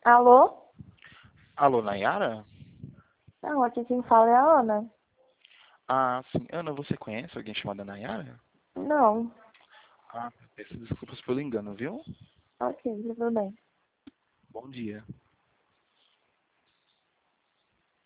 Alô? Alô, Nayara? Não, aqui quem fala é a Ana. Ah, sim. Ana, você conhece alguém chamada Nayara? Não. Ah, peço desculpas pelo engano, viu? Ok, tudo bem. Bom dia.